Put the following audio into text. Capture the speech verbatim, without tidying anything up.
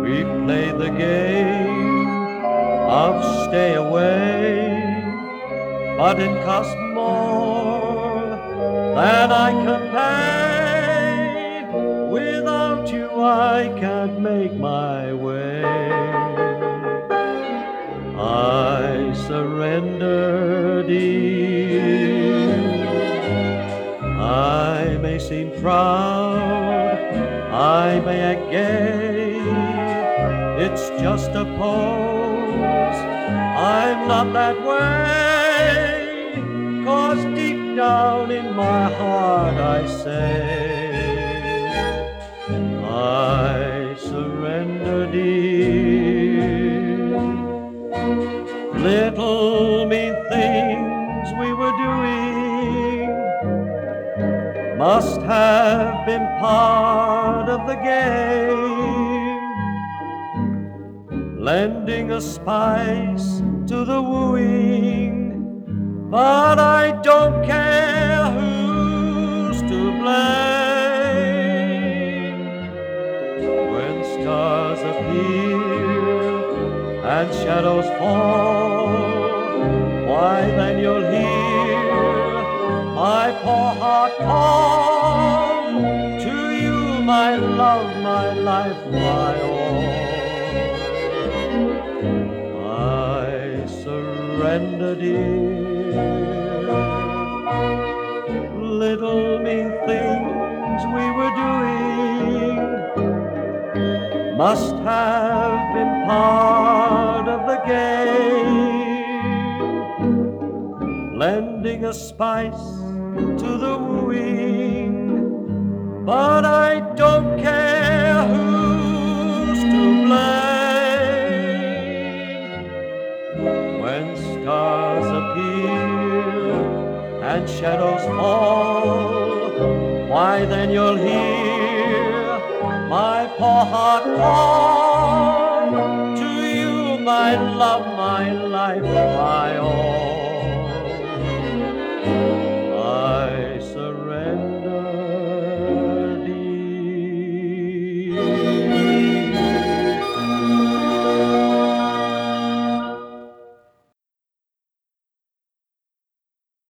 We played the game of stay away, but it cost more than I can pay. Without you I can't make my way. I surrender, dear. I may seem proud, I may act gay, it's just a pose, I'm not that way. 'Cause deep down in my heart I say, I surrender, dear. Little mean things we were doing must have been part of the game, lending a spice to the wooing, but I don't care who's to blame. When stars appear and shadows fall, why then you'll hear my poor heart call to you, my love, my life, my all. I surrender, dear. Little mean things we were doing must have been part of the game, lending a spice to the wooing, but I don't care who's to blame. When stars appear and shadows fall, why then you'll hear my poor heart call to you, my love, my life, my all.